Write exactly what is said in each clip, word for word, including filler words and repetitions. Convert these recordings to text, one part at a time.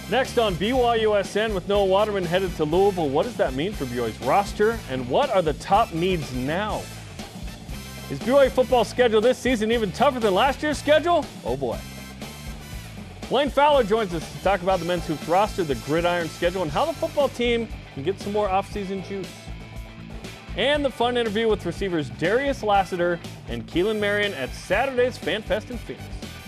Next on B Y U S N with Noah Waterman headed to Louisville. What does that mean for B Y U's roster, and what are the top needs now? Is B Y U football schedule this season even tougher than last year's schedule? Oh boy. Blaine Fowler joins us to talk about the men's hoops roster, the gridiron schedule, and how the football team can get some more offseason juice. And the fun interview with receivers Darius Lassiter and Keelan Marion at Saturday's FanFest in Phoenix.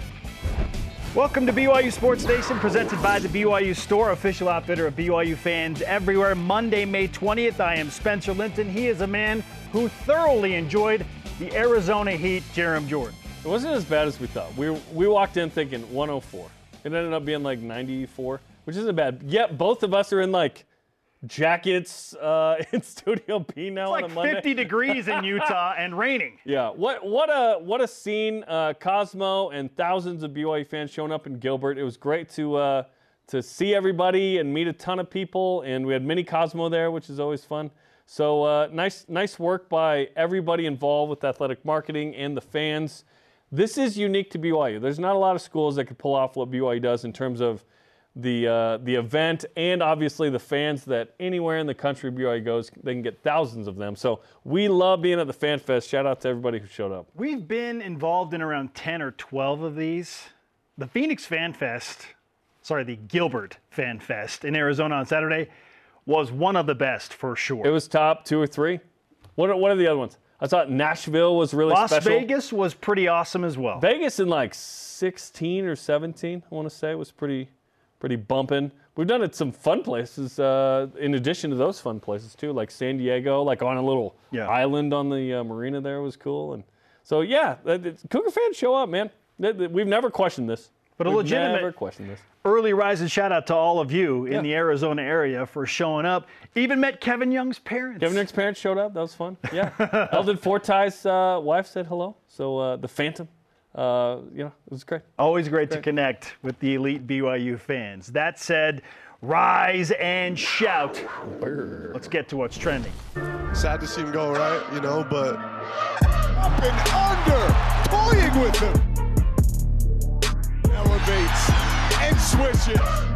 Welcome to B Y U Sports Nation, presented by the B Y U Store, official outfitter of B Y U fans everywhere. Monday, May twentieth, I am Spencer Linton. He is a man who thoroughly enjoyed the Arizona Heat, Jarom Jordan. It wasn't as bad as we thought. We we walked in thinking one oh four. It ended up being like ninety-four, which isn't bad. Yet both of us are in like jackets uh, in Studio B now it's on like a Monday. fifty degrees in Utah and raining. Yeah, what what a what a scene! Uh, Cosmo and thousands of B Y U fans showing up in Gilbert. It was great to uh, to see everybody and meet a ton of people, and we had mini Cosmo there, which is always fun. So uh, nice nice work by everybody involved with athletic marketing and the fans. This is unique to B Y U. There's not a lot of schools that could pull off what B Y U does in terms of the uh, the event and obviously the fans that anywhere in the country B Y U goes, they can get thousands of them. So we love being at the Fan Fest. Shout out to everybody who showed up. We've been involved in around ten or twelve of these. The Phoenix Fan Fest, sorry, the Gilbert Fan Fest in Arizona on Saturday was one of the best for sure. It was top two or three. What are, what are the other ones? I thought Nashville was really Las special. Las Vegas was pretty awesome as well. Vegas in like sixteen or seventeen, I want to say, was pretty pretty bumping. We've done it at some fun places uh, in addition to those fun places too, like San Diego, like on a little yeah. island on the uh, marina there was cool. And so, yeah, Cougar fans show up, man. We've never questioned this. But a We've legitimate never questioned this. Early rise and shout out to all of you in yeah. the Arizona area for showing up. Even met Kevin Young's parents. Kevin Young's parents showed up. That was fun. Yeah. Eldon Fortie's uh, wife said hello. So uh, the Phantom, uh, you know, it was great. Always great, great to connect with the elite B Y U fans. That said, rise and shout. Brr. Let's get to what's trending. Sad to see him go, right? You know, but up and under, toying with him. Elevates and switches.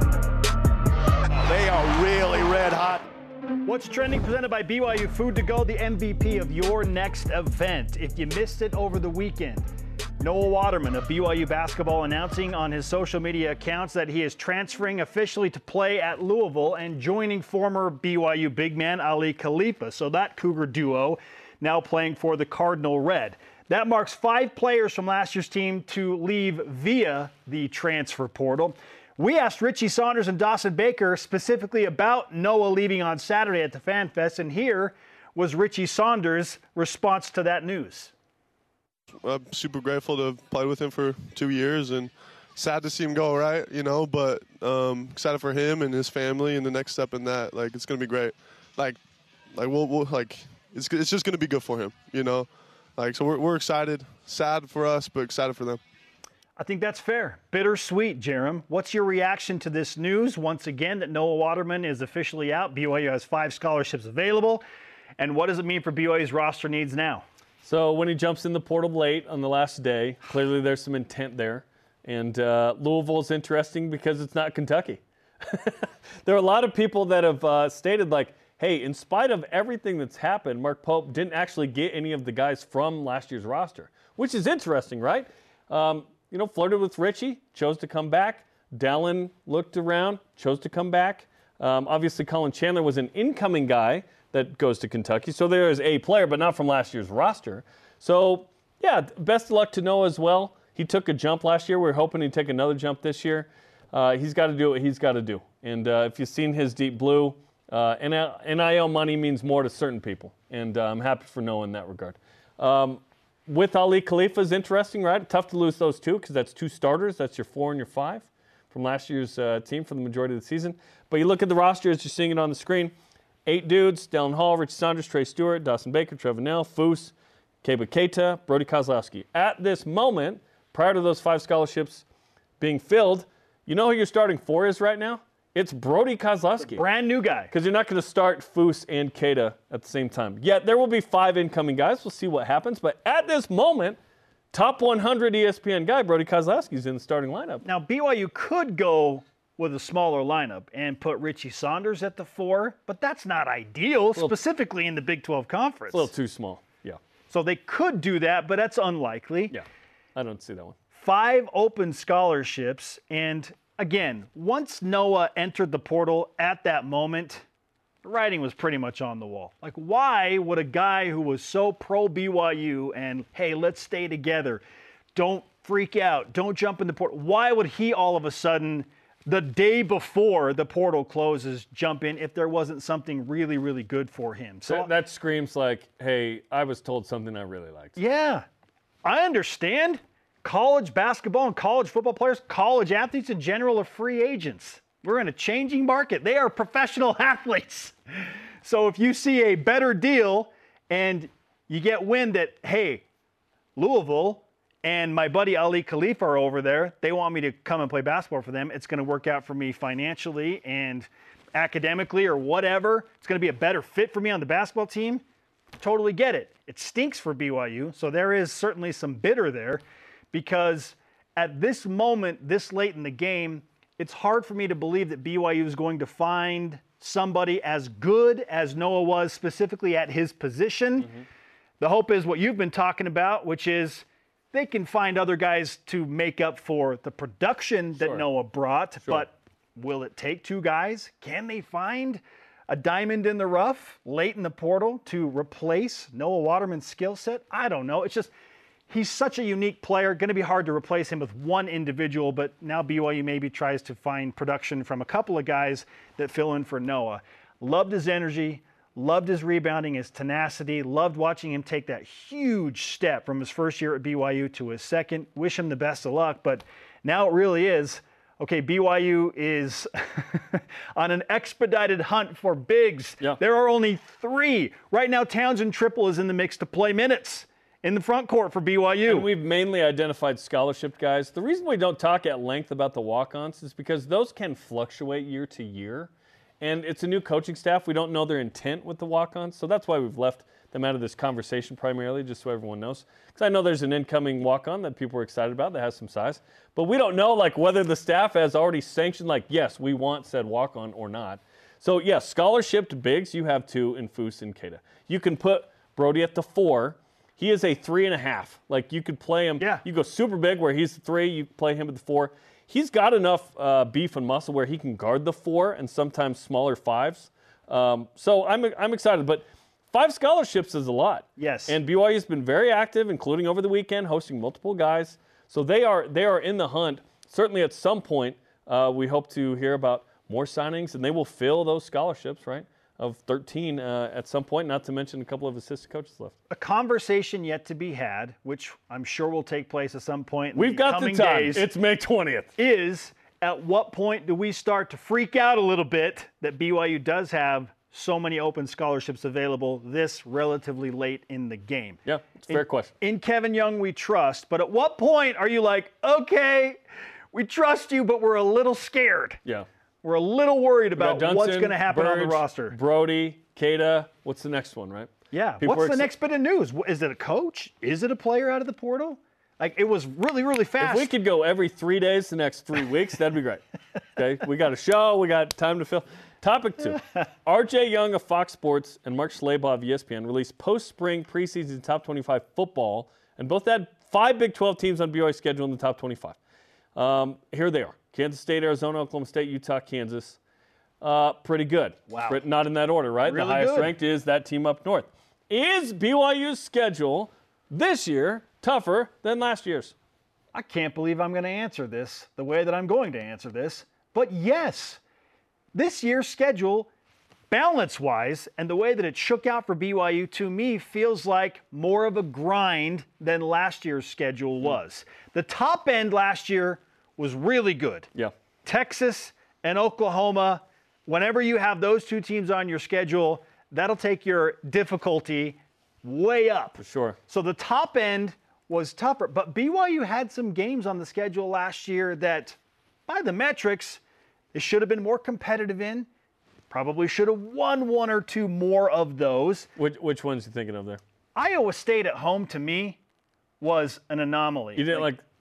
Oh, they are really red hot. What's trending, presented by B Y U Food to Go, the M V P of your next event. If you missed it over the weekend, Noah Waterman of B Y U basketball announcing on his social media accounts that he is transferring officially to play at Louisville and joining former B Y U big man Aly Khalifa. So that Cougar duo now playing for the Cardinal Red. That marks five players from last year's team to leave via the transfer portal. We asked Richie Saunders and Dawson Baker specifically about Noah leaving on Saturday at the Fan Fest, and here was Richie Saunders' response to that news. I'm super grateful to have played with him for two years, and sad to see him go, right? You know, but um, excited for him and his family and the next step in that. Like, it's gonna be great. Like, like we'll, we'll like it's it's just gonna be good for him, you know. Like, so we're, we're excited, sad for us, but excited for them. I think that's fair. Bittersweet, Jarom. What's your reaction to this news, once again, that Noah Waterman is officially out? B Y U has five scholarships available. And what does it mean for B Y U's roster needs now? So when he jumps in the portal late on the last day, clearly there's some intent there. And uh, Louisville is interesting because it's not Kentucky. There are a lot of people that have uh, stated, like, hey, in spite of everything that's happened, Mark Pope didn't actually get any of the guys from last year's roster, which is interesting, right? Um, you know, flirted with Richie, chose to come back. Dallin looked around, chose to come back. Um, obviously, Colin Chandler was an incoming guy that goes to Kentucky, so there is a player, but not from last year's roster. So, yeah, best of luck to Noah as well. He took a jump last year. We're hoping he'd take another jump this year. Uh, he's got to do what he's got to do. And uh, if you've seen his deep blue, Uh, N I L money means more to certain people, and uh, I'm happy for Noah in that regard. Um, with Aly Khalifa is interesting, right? Tough to lose those two because that's two starters. That's your four and your five from last year's uh, team for the majority of the season. But you look at the roster as you're seeing it on the screen. Eight dudes: Dallin Hall, Richie Saunders, Trey Stewart, Dawson Baker, Trevor Nell, Foose, Keba Keita, Brody Kozlowski. At this moment, prior to those five scholarships being filled, you know who your starting four is right now? It's Brody Kozlowski. Brand new guy. Because you're not going to start Foose and Keita at the same time. Yet there will be five incoming guys. We'll see what happens. But at this moment, top one hundred E S P N guy, Brody Kozlowski, is in the starting lineup. Now, B Y U could go with a smaller lineup and put Richie Saunders at the four, but that's not ideal, little, specifically in the Big twelve Conference. It's a little too small, yeah. So they could do that, but that's unlikely. Yeah, I don't see that one. Five open scholarships, and again, once Noah entered the portal at that moment, the writing was pretty much on the wall. Like, why would a guy who was so pro B Y U and, hey, let's stay together, don't freak out, don't jump in the portal, why would he all of a sudden, the day before the portal closes, jump in if there wasn't something really, really good for him? So that, that screams like, hey, I was told something I really liked. Yeah, I understand. College basketball and college football players, college athletes in general are free agents. We're in a changing market. They are professional athletes. So if you see a better deal and you get wind that, hey, Louisville and my buddy Ali Khalifa are over there, they want me to come and play basketball for them, it's going to work out for me financially and academically or whatever. It's going to be a better fit for me on the basketball team. Totally get it. It stinks for B Y U, so there is certainly some bitter there. Because at this moment, this late in the game, it's hard for me to believe that B Y U is going to find somebody as good as Noah was, specifically at his position. Mm-hmm. The hope is what you've been talking about, which is they can find other guys to make up for the production that Sure. Noah brought. Sure. But will it take two guys? Can they find a diamond in the rough late in the portal to replace Noah Waterman's skill set? I don't know. It's just... he's such a unique player, going to be hard to replace him with one individual, but now B Y U maybe tries to find production from a couple of guys that fill in for Noah. Loved his energy, loved his rebounding, his tenacity, loved watching him take that huge step from his first year at B Y U to his second. Wish him the best of luck, but now it really is, okay, B Y U is on an expedited hunt for bigs. Yeah. There are only three. Right now, Townsend Triple is in the mix to play minutes in the front court for B Y U. And we've mainly identified scholarship guys. The reason we don't talk at length about the walk-ons is because those can fluctuate year to year. And it's a new coaching staff. We don't know their intent with the walk-ons. So that's why we've left them out of this conversation primarily, just so everyone knows. Because I know there's an incoming walk-on that people are excited about that has some size. But we don't know like whether the staff has already sanctioned, like, yes, we want said walk-on or not. So, yes, scholarship bigs, you have two in Foose and Keita. You can put Brody at the four. He is a three and a half. Like, you could play him. Yeah. You go super big where he's the three. You play him at the four. He's got enough uh, beef and muscle where he can guard the four and sometimes smaller fives. Um, so I'm I'm excited. But five scholarships is a lot. Yes. And B Y U's been very active, including over the weekend, hosting multiple guys. So they are they are in the hunt. Certainly at some point, uh, we hope to hear about more signings, and they will fill those scholarships, right? Of thirteen uh, at some point, not to mention a couple of assistant coaches left. A conversation yet to be had, which I'm sure will take place at some point in We've the got the coming time. days, It's May twentieth. is at what point do we start to freak out a little bit that B Y U does have so many open scholarships available this relatively late in the game? Yeah, it's a fair in, question. In Kevin Young, we trust, but at what point are you like, okay, we trust you, but we're a little scared. Yeah. We're a little worried We got about what's Dunson, going to happen on the Burge, roster. Brody, Keita. What's the next one, right? Yeah. People What's are the exci- next bit of news? Is it a coach? Is it a player out of the portal? Like, it was really, really fast. If we could go every three days the next three weeks, that'd be great. Okay, we got a show. We got time to fill. Topic two. R J Young of Fox Sports and Mark Schlabach of E S P N released post-spring preseason top twenty-five football, and both had five Big twelve teams on B Y U's schedule in the top twenty-five. Um, here they are. Kansas State, Arizona, Oklahoma State, Utah, Kansas. Uh, pretty good. Wow. But not in that order, right? Really the highest good. ranked is that team up north. Is B Y U's schedule this year tougher than last year's? I can't believe I'm going to answer this the way that I'm going to answer this. But yes, this year's schedule, balance-wise, and the way that it shook out for B Y U, to me, feels like more of a grind than last year's schedule was. The top end last year was really good. Yeah. Texas and Oklahoma, whenever you have those two teams on your schedule, that'll take your difficulty way up. For sure. So the top end was tougher. But B Y U had some games on the schedule last year that, by the metrics, it should have been more competitive in. Probably should have won one or two more of those. Which, which ones are you thinking of there? Iowa State at home, to me, was an anomaly. You didn't like,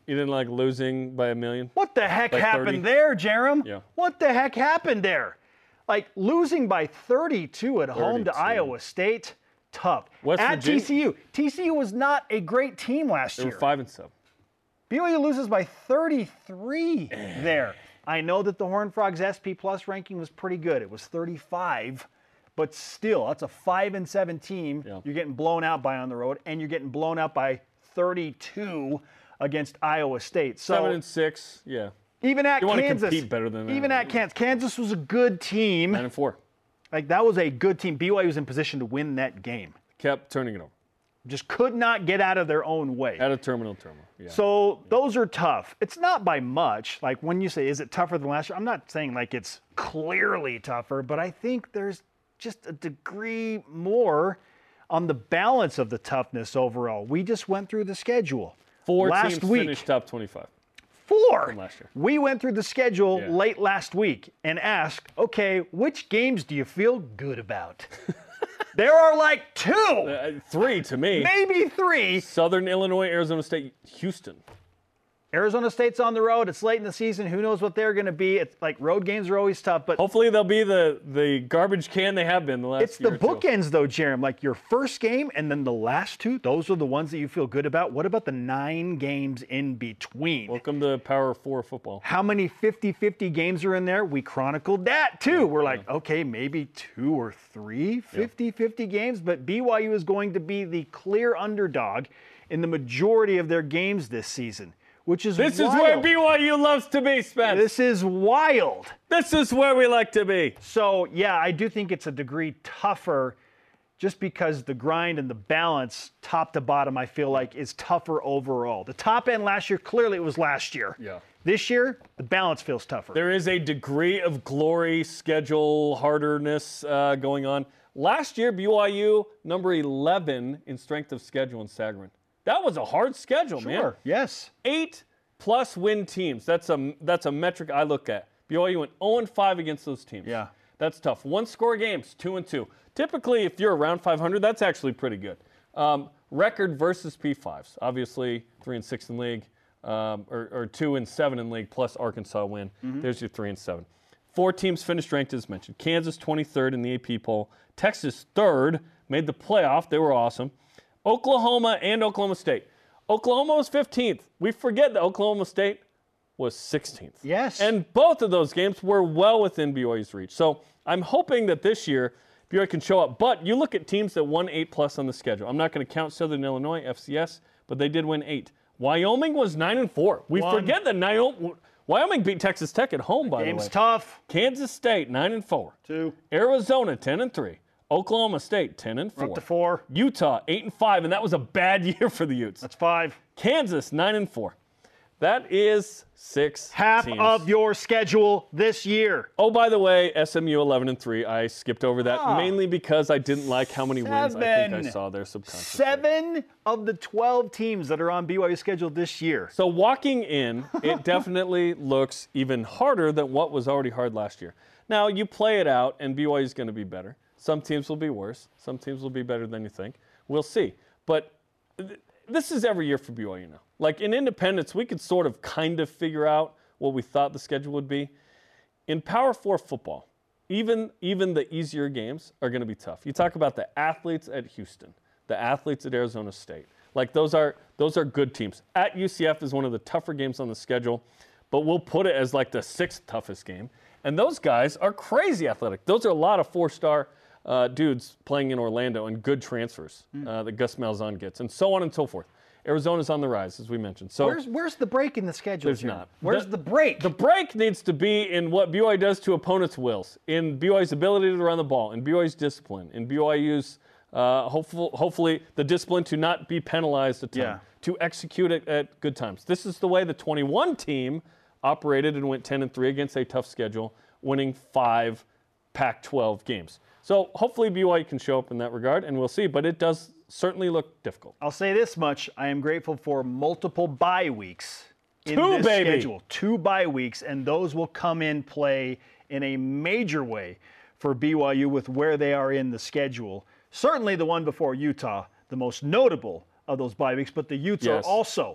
You didn't like losing by a million? What the heck By happened thirty? there, Jerem? Yeah. What the heck happened there? Like losing by thirty-two at home to thirty-two. Iowa State, tough. West At Virginia- T C U, T C U was not a great team last They year. were five and seven. B Y U loses by thirty-three there. I know that the Horned Frogs S P Plus ranking was pretty good. It was thirty-five, but still, that's a five and seven team. Yeah. You're getting blown out by on the road, and you're getting blown out by thirty-two against Iowa State. So Seven and six. Yeah. even at You wanna Kansas, compete better than that. even at Kansas, Kansas was a good team. Nine and four. Like that was a good team. B Y U was in position to win that game. Kept turning it over. Just could not get out of their own way. At a terminal terminal. Yeah. So those are tough. It's not by much. Like when you say, is it tougher than last year? I'm not saying like it's clearly tougher, but I think there's just a degree more on the balance of the toughness overall. We just went through the schedule. Four last teams week. finished top twenty-five. Four. from last year. We went through the schedule Yeah. late last week and asked, okay, which games do you feel good about? There are like two, Uh, three to me. maybe three. Southern Illinois, Arizona State, Houston. Arizona State's on the road. It's late in the season. Who knows what they're going to be? It's like road games are always tough, but Hopefully they'll be the, the garbage can they have been the last it's year the or two. bookends, though, Jerem. Like your first game and then the last two, those are the ones that you feel good about. What about the nine games in between? Welcome to Power Four football. How many fifty-fifty games are in there? We chronicled that, too. We're like, okay, maybe two or three fifty-fifty games, but B Y U is going to be the clear underdog in the majority of their games this season, which is This wild. is where B Y U loves to be, Spence. This, This is wild. is where we like to be. So, yeah, I do think it's a degree tougher just because the grind and the balance, top to bottom, I feel like is tougher overall. The top end last year, clearly it was last year. Yeah. This year, the balance feels tougher. There is a degree of glory, schedule, harderness uh, going on. Last year, B Y U, number eleven in strength of schedule in Sagarin. That was a hard schedule, man. Sure, yes. Eight plus win teams. That's a that's a metric I look at. B Y U went oh and five against those teams. Yeah. That's tough. One score games, two and two. Typically, if you're around five hundred, that's actually pretty good. Um, record versus P fives. Obviously, three and six in league, um, or, or two and seven in league plus Arkansas win. There's your three and seven. Four teams finished ranked as mentioned. Kansas twenty-third in the A P poll. Texas third, made the playoff. They were awesome. Oklahoma and Oklahoma State. Oklahoma was fifteenth. We forget that Oklahoma State was sixteenth. Yes. And both of those games were well within B Y U's reach. So I'm hoping that this year B Y U can show up. But you look at teams that won eight plus on the schedule. I'm not going to count Southern Illinois, F C S, but they did win eight. Wyoming was nine and four. We One. forget that Wyoming, Wyoming beat Texas Tech at home, by the Game's way. tough. Kansas State nine and four. Two. Arizona ten and three. Oklahoma State ten and four. Up to four. Utah eight and five, and that was a bad year for the Utes. That's five. Kansas nine and four. That is six Half teams. of your schedule this year. Oh, by the way, S M U eleven and three. I skipped over that Ah. mainly because I didn't like how many wins I think I Seven. saw there subconsciously. Seven of the twelve teams that are on B Y U's schedule this year. So walking in, it definitely looks even harder than what was already hard last year. Now, you play it out, and B Y U is going to be better. Some teams will be worse. Some teams will be better than you think. We'll see. But th- this is every year for B Y U now. Like in independence, we could sort of kind of figure out what we thought the schedule would be. In Power Four football, even, even the easier games are going to be tough. You talk about the athletes at Houston, the athletes at Arizona State. Like those are those are good teams. At U C F is one of the tougher games on the schedule, but we'll put it as like the sixth toughest game. And those guys are crazy athletic. Those are a lot of four-star uh, dudes playing in Orlando and good transfers uh, that Gus Malzahn gets, and so on and so forth. Arizona's on the rise, as we mentioned. So Where's where's the break in the schedule? There's Jim? not. Where's The- the, break? the break needs to be in what B Y U does to opponents' wills, in B Y U's ability to run the ball, in B Y U's discipline, in B Y U's uh, hopeful, hopefully the discipline to not be penalized a ton, Yeah. to execute it at good times. This is the way the twenty-one team operated and went ten and three against a tough schedule, winning five Pac twelve games. So hopefully B Y U can show up in that regard, and we'll see. But it does certainly look difficult. I'll say this much. I am grateful for multiple bye weeks in Two, this baby. schedule. Two bye weeks, and those will come in play in a major way for B Y U with where they are in the schedule. Certainly the one before Utah, the most notable of those bye weeks, but the Utes Yes. are also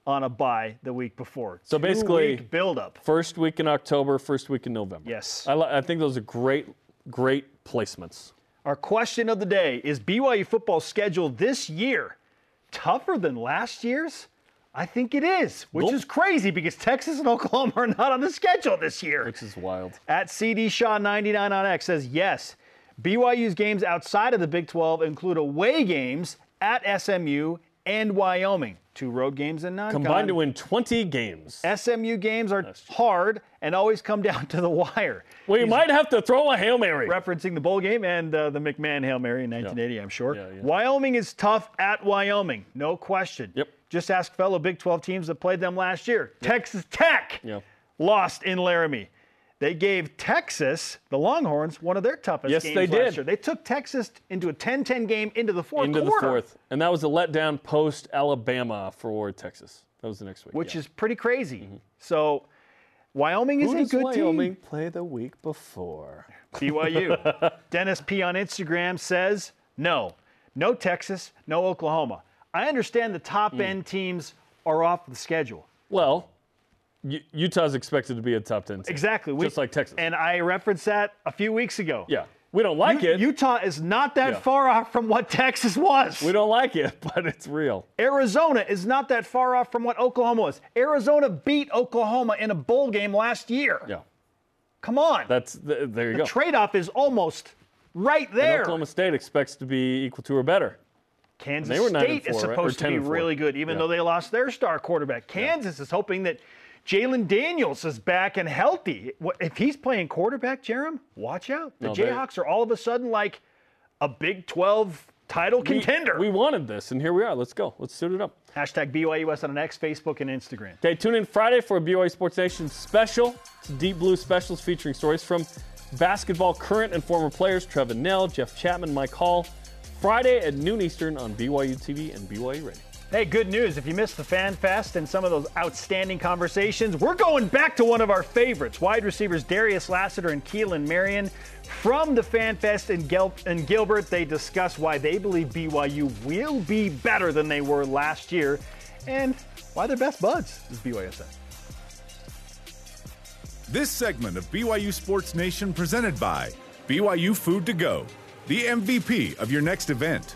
on a bye the week before. So basically, Two-week build-up. First week in October, first week in November. Yes. I, li- I think those are great, great placements. Our question of the day, is B Y U football schedule this year tougher than last year's? I think it is, which Nope. is crazy because Texas and Oklahoma are not on the schedule this year. Which is wild. At C D Shaw ninety-nine on X says, yes, B Y U's games outside of the Big twelve include away games at S M U and Wyoming. Two road games and non-con. Combined to win twenty games. S M U games are hard and always come down to the wire. Well, you He's might have to throw a Hail Mary. referencing the bowl game and uh, the McMahon Hail Mary in nineteen eighty, I'm sure. Yeah, yeah. Wyoming is tough at Wyoming, no question. Yep. Just ask fellow Big twelve teams that played them last year. Texas Tech Yep. lost in Laramie. They gave Texas, the Longhorns, one of their toughest Yes, games they last did. year. They took Texas into a ten ten game into the fourth Into quarter. the fourth. And that was a letdown post Alabama for Texas. That was the next week. Which yeah. is pretty crazy. So Wyoming is Who a does good Wyoming team. play the week before? B Y U. Dennis P. on Instagram says, no. No Texas, no Oklahoma. I understand the top-end teams are off the schedule. Well, U- Utah's expected to be a top ten team. Exactly. We- Just like Texas. And I referenced that a few weeks ago. yeah. We don't like U- it. Utah is not that Yeah. far off from what Texas was. we don't like it, but it's real. Arizona is not that far off from what Oklahoma was. Arizona beat Oklahoma in a bowl game last year. Yeah. Come on. That's th- there you the go. trade-off is almost right And there. Oklahoma State expects to be equal to or better. Kansas They were nine State and is four, right? Or supposed to ten be and four. really good, even Yeah. though they lost their star quarterback. Kansas is hoping that Jalen Daniels is back and healthy. What- If he's playing quarterback, Jerem, watch out. The No, they- Jayhawks are all of a sudden like a Big twelve title We- contender. We, wanted this, and here we are. Let's go. Let's suit it up. Hashtag B Y U S on X, Facebook, and Instagram. Okay, tune in Friday for a B Y U Sports Nation special. It's Deep Blue Specials featuring stories from basketball current and former players Trevin Nell, Jeff Chapman, Mike Hall. Friday at noon Eastern on B Y U T V and B Y U Radio. Hey, good news. If you missed the Fan Fest and some of those outstanding conversations, we're going back to one of our favorites, wide receivers Darius Lassiter and Keelan Marion. From the Fan Fest in, Gil- in Gilbert, they discuss why they believe B Y U will be better than they were last year and why they're best buds, as B Y U said. This segment of B Y U Sports Nation presented by B Y U Food to Go, the M V P of your next event.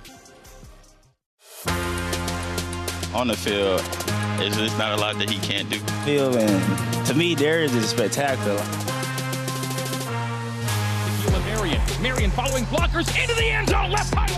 On the field, it's just not a lot that he can't do. Field and to me, Darius is spectacular. Marion. Marion following blockers into the end zone, left side.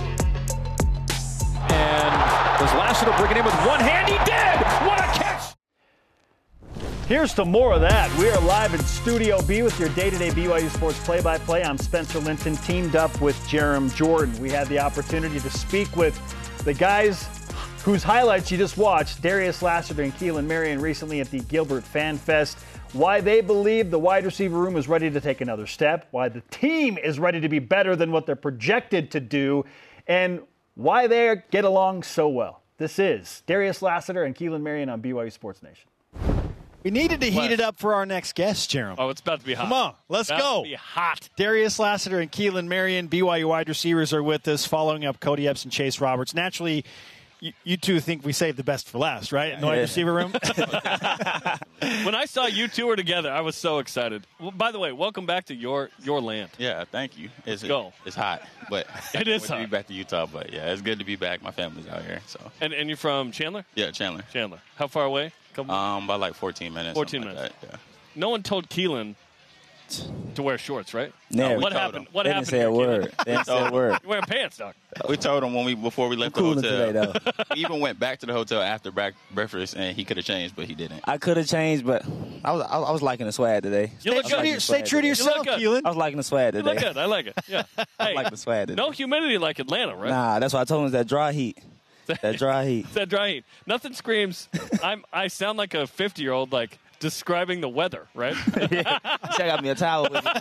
And does Lassiter bring it in with one hand? He did! What a catch! Here's to more of that. We are live in Studio B with your day-to-day B Y U Sports play-by-play. I'm Spencer Linton, teamed up with Jerem Jordan. We had the opportunity to speak with the guys whose highlights you just watched, Darius Lassiter and Keelan Marion, recently at the Gilbert Fan Fest. Why they believe the wide receiver room is ready to take another step, why the team is ready to be better than what they're projected to do, and why they get along so well. This is Darius Lassiter and Keelan Marion on B Y U Sports Nation. We needed to heat it up for our next guest, Jerem. Oh, it's about to be hot. Come on, let's about go. To be hot. Darius Lassiter and Keelan Marion, B Y U wide receivers, are with us, following up Cody Epps and Chase Roberts. Naturally, you, you two think we saved the best for last, right? In the wide Yeah. receiver room. When I saw you two were together, I was so excited. Well, by the way, welcome back to your your land. Yeah, thank you. It's, go. It's hot, but It is good to be hot. back to Utah. But yeah, it's good to be back. My family's out here, so And and you're from Chandler? yeah, Chandler. Chandler. How far away? Couple, Um, by like fourteen minutes. fourteen something minutes. Like that. no one told Keelan to wear shorts, right? Never. we What told happened? him. What They didn't happened? say a here, Keelan? word. They didn't say a word. You're wearing pants, Doc. Yeah. We told him when we before we left the Cooling hotel. today, though. We even went back to the hotel after back breakfast, and he could have changed, but he didn't. I could have changed, but I was I was- I was liking the swag today. You look I was good. liking the Stay swag true to today. You look yourself, good. Keelan. I was liking the swag You today. look good. I like it. Yeah. Hey, like the swag today. no humidity like Atlanta, right? Nah, that's why I told him it's that dry heat. That dry heat. It's that dry heat. Nothing screams. I'm. I sound like a fifty-year-old, like describing the weather, right? Check out me a towel with me.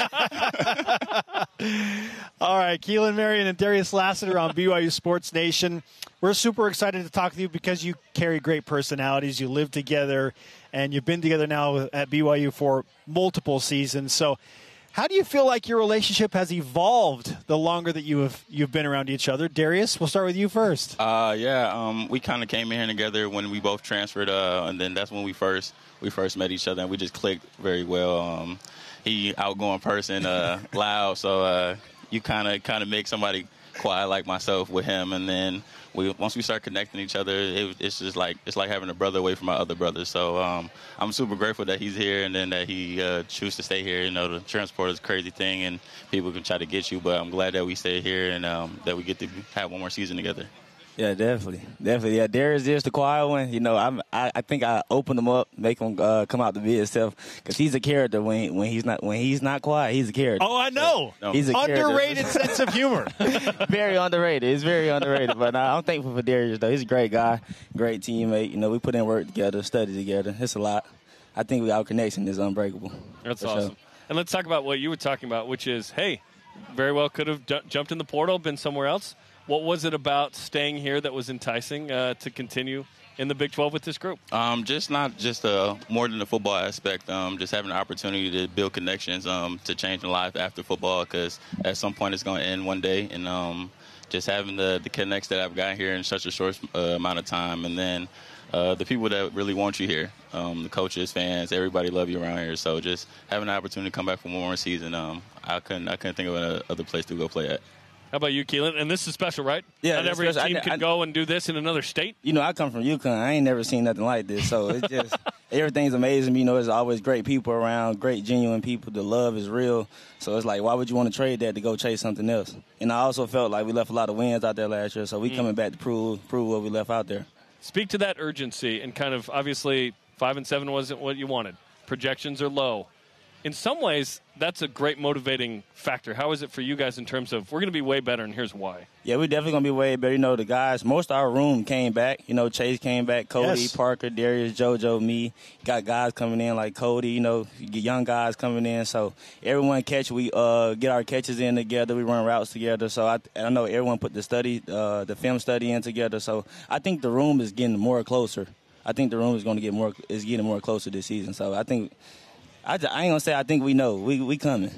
All right, Keelan Marion and Darius Lassiter on B Y U Sports Nation. We're super excited to talk to you because you carry great personalities. You live together, and you've been together now at B Y U for multiple seasons. So How do you feel like your relationship has evolved the longer that you have you've been around each other? Darius, we'll start with you first. Uh, yeah, um, we kind of came in here together when we both transferred, uh, and then that's when we first we first met each other, and we just clicked very well. Um, he outgoing person, uh, loud, so uh, you kind of kind of make somebody quiet like myself with him, and then we once we start connecting each other, it, it's just like it's like having a brother away from my other brothers. So um, I'm super grateful that he's here and then that he uh, chooses to stay here. You know, the transport is a crazy thing, and people can try to get you, but I'm glad that we stay here and um, that we get to have one more season together. Yeah, definitely, definitely. Yeah, Darius is the quiet one. You know, I'm, I I think I open him up, make him uh, come out to be himself, because he's a character when when he's not when he's not quiet. He's a character. Oh, I know. So, he's a underrated sense of humor. Very underrated. It's very underrated. But uh, I'm thankful for Darius though. He's a great guy, great teammate. You know, we put in work together, study together. It's a lot. I think we, our connection is unbreakable. That's for awesome. Sure. And let's talk about what you were talking about, which is, hey, very well could have ju- jumped in the portal, been somewhere else. What was it about staying here that was enticing uh, to continue in the Big twelve with this group? Um, just not just uh, more than the football aspect. Um, just having an opportunity to build connections um, to change your life after football, because at some point it's going to end one day. And um, just having the, the connects that I've got here in such a short uh, amount of time, and then uh, the people that really want you here, um, the coaches, fans, everybody love you around here. So just having the opportunity to come back for one more season, um, I couldn't I couldn't think of another place to go play at. How about you, Keelan? And this is special, right? Yeah, Not every special. team I, can I, go and do this in another state. You know, I come from UConn. I ain't never seen nothing like this. So it's just everything's amazing. You know, there's always great people around, great genuine people. The love is real. So it's like, why would you want to trade that to go chase something else? And I also felt like we left a lot of wins out there last year. So we mm. coming back to prove prove what we left out there. Speak to that urgency and kind of obviously five and seven wasn't what you wanted. Projections are low. In some ways, that's a great motivating factor. How is it for you guys in terms of we're going to be way better, and here's why? Yeah, we're definitely going to be way better. You know, the guys, most of our room came back. You know, Chase came back, Cody, yes. Parker, Darius, JoJo, me. Got guys coming in like Cody, you know, you get young guys coming in. So everyone catch, we uh, get our catches in together. We run routes together. So I, I know everyone put the study, uh, the film study in together. So I think the room is getting more closer. I think the room is going to get more, is getting more closer this season. So I think – I, I ain't going to say I think we know. We we coming.